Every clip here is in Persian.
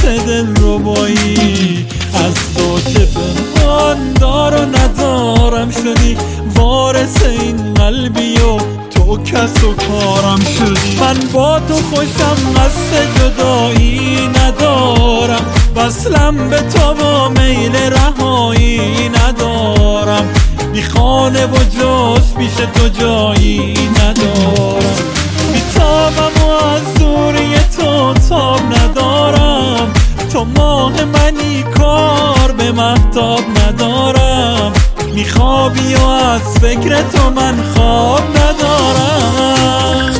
دلربایی از تو که پنهان دار و ندارم شدی، وارث این قلبی و تو کس و کارم شدی. من با تو خوشم، قصد جدایی ندارم، وصلم به تو و میل رهایی ندارم، بی خانه و جز پیش تو جایی ندارم. بی تابم و از دوری تو تاب ندارم، تو ماه منی کار به مهتاب ندارم، میخوابی و از فکر تو من خواب ندارم.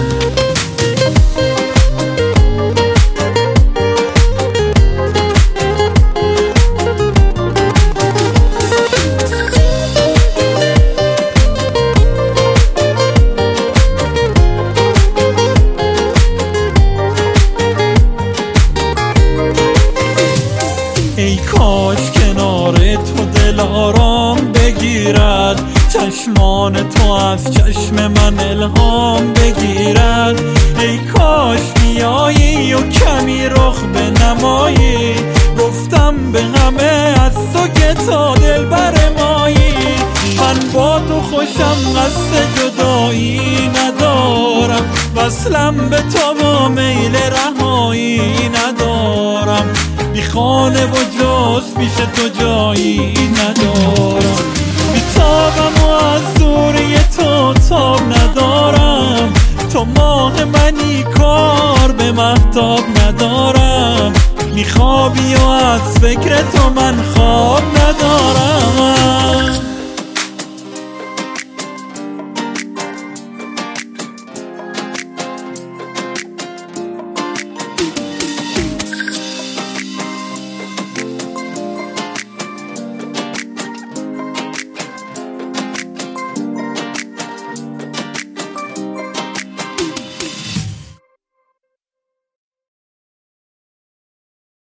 ای کاش کنار تو دل آرام بگیرد، چشمان تو از چشم من الهام بگیرد. ای کاش بیایی و کمی رخ بنمایی، گفتم به همه از تو که تو دلبر مایی. من با تو خوشم، قصد جدایی ندارم، وصلم به تو و میل رهایی ندارم، بی خانه و جز پیش تو جایی ندارم. بی تابم و از دوری تو تاب ندارم، تو ماه منی کار به مهتاب ندارم، میخوابی و از فکر تو من خواب ندارم.